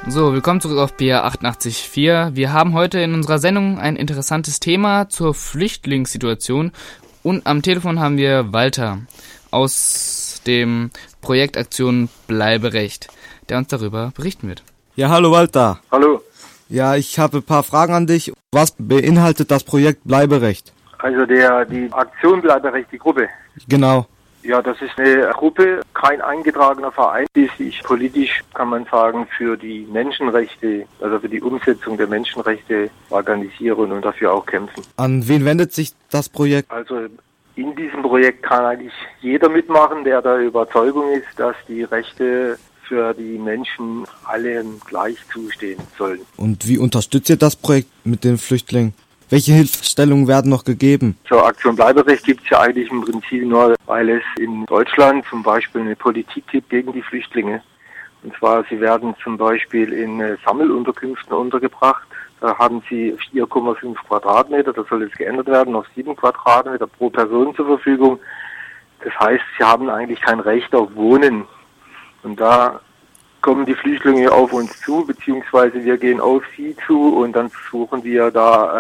So, willkommen zurück auf BR 88.4. Wir haben heute in unserer Sendung ein interessantes Thema zur Flüchtlingssituation und am Telefon haben wir Walter aus dem Projekt Aktion Bleiberecht, der uns darüber berichten wird. Ja, hallo Walter. Hallo. Ja, ich habe ein paar Fragen an dich. Was beinhaltet das Projekt Bleiberecht? Also die Aktion Bleiberecht, die Gruppe. Genau. Ja, das ist eine Gruppe, kein eingetragener Verein, die sich politisch, kann man sagen, für die Menschenrechte, also für die Umsetzung der Menschenrechte organisieren und dafür auch kämpfen. An wen wendet sich das Projekt? Also in diesem Projekt kann eigentlich jeder mitmachen, der der Überzeugung ist, dass die Rechte für die Menschen allen gleich zustehen sollen. Und wie unterstützt ihr das Projekt mit den Flüchtlingen? Welche Hilfestellungen werden noch gegeben? Zur Aktion Bleiberecht gibt es ja eigentlich im Prinzip nur, weil es in Deutschland zum Beispiel eine Politik gibt gegen die Flüchtlinge. Und zwar, sie werden zum Beispiel in Sammelunterkünften untergebracht. Da haben sie 4,5 Quadratmeter, das soll jetzt geändert werden auf 7 Quadratmeter pro Person zur Verfügung. Das heißt, sie haben eigentlich kein Recht auf Wohnen. Und da kommen die Flüchtlinge auf uns zu, beziehungsweise wir gehen auf sie zu und dann versuchen wir da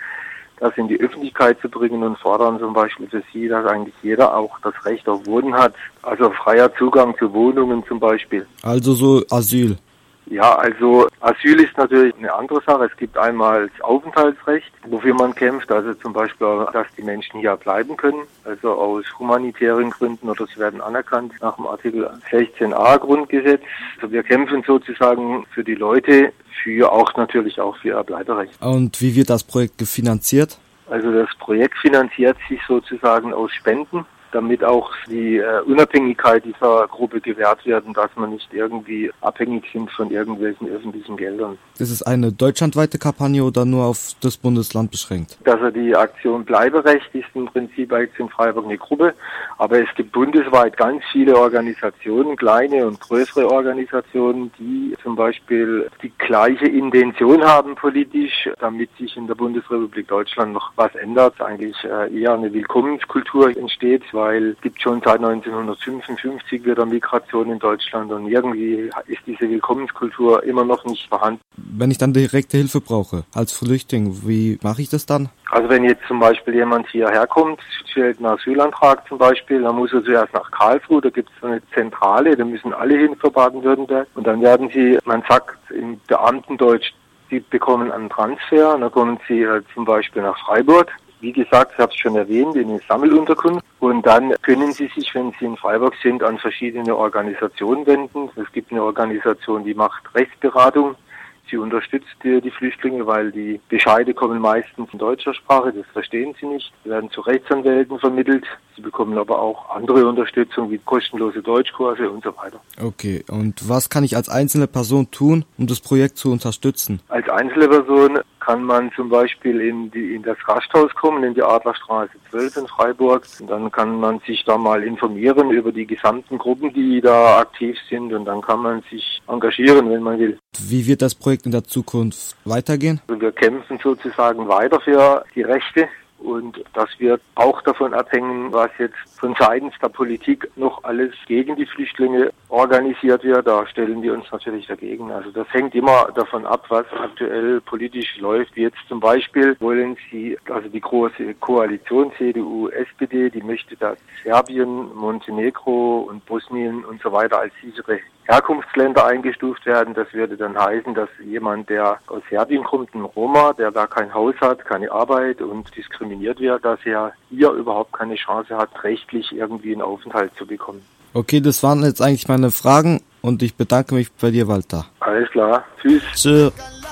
das in die Öffentlichkeit zu bringen und fordern zum Beispiel für sie, dass eigentlich jeder auch das Recht auf Wohnen hat, also freier Zugang zu Wohnungen zum Beispiel. Also so Asyl. Ja, also Asyl ist natürlich eine andere Sache. Es gibt einmal das Aufenthaltsrecht, wofür man kämpft, also zum Beispiel, dass die Menschen hier bleiben können, also aus humanitären Gründen oder sie werden anerkannt nach dem Artikel 16a Grundgesetz. Also wir kämpfen sozusagen für die Leute, natürlich auch für ihr Bleiberecht. Und wie wird das Projekt gefinanziert? Also das Projekt finanziert sich sozusagen aus Spenden, damit auch die Unabhängigkeit dieser Gruppe gewährt werden, dass man nicht irgendwie abhängig sind von irgendwelchen öffentlichen Geldern. Ist es eine deutschlandweite Kampagne oder nur auf das Bundesland beschränkt? Also die Aktion Bleiberecht ist im Prinzip jetzt in Freiburg eine Gruppe, aber es gibt bundesweit ganz viele Organisationen, kleine und größere Organisationen, die zum Beispiel die gleiche Intention haben politisch, damit sich in der Bundesrepublik Deutschland noch was ändert, eigentlich eher eine Willkommenskultur entsteht, weil es gibt schon seit 1955 wieder Migration in Deutschland und irgendwie ist diese Willkommenskultur immer noch nicht vorhanden. Wenn ich dann direkte Hilfe brauche als Flüchtling, wie mache ich das dann? Also wenn jetzt zum Beispiel jemand hierher kommt, stellt einen Asylantrag zum Beispiel, dann muss er zuerst nach Karlsruhe, da gibt es so eine Zentrale, da müssen alle hin für Baden-Württemberg und dann werden sie, man sagt im Beamtendeutsch, sie bekommen einen Transfer und dann kommen sie zum Beispiel nach Freiburg. Wie gesagt, ich habe es schon erwähnt, in eine Sammelunterkunft. Und dann können Sie sich, wenn Sie in Freiburg sind, an verschiedene Organisationen wenden. Es gibt eine Organisation, die macht Rechtsberatung. Sie unterstützt die Flüchtlinge, weil die Bescheide kommen meistens in deutscher Sprache, das verstehen sie nicht. Sie werden zu Rechtsanwälten vermittelt. Sie bekommen aber auch andere Unterstützung wie kostenlose Deutschkurse und so weiter. Okay, und was kann ich als einzelne Person tun, um das Projekt zu unterstützen? Als einzelne Person kann man zum Beispiel in das Gasthaus kommen, in die Adlerstraße 12 in Freiburg. Und dann kann man sich da mal informieren über die gesamten Gruppen, die da aktiv sind. Und dann kann man sich engagieren, wenn man will. Wie wird das Projekt in der Zukunft weitergehen? Also wir kämpfen sozusagen weiter für die Rechte. Und das wird auch davon abhängen, was jetzt von seitens der Politik noch alles gegen die Flüchtlinge organisiert wird. Da stellen wir uns natürlich dagegen. Also das hängt immer davon ab, was aktuell politisch läuft. Wie jetzt zum Beispiel wollen sie, also die große Koalition CDU, SPD, die möchte, dass Serbien, Montenegro und Bosnien und so weiter als sichere Herkunftsländer eingestuft werden. Das würde dann heißen, dass jemand, der aus Serbien kommt, ein Roma, der da kein Haus hat, keine Arbeit und diskriminiert wird, dass er hier überhaupt keine Chance hat, rechtlich irgendwie einen Aufenthalt zu bekommen. Okay, das waren jetzt eigentlich meine Fragen und ich bedanke mich bei dir, Walter. Alles klar. Tschüss. Tschüss.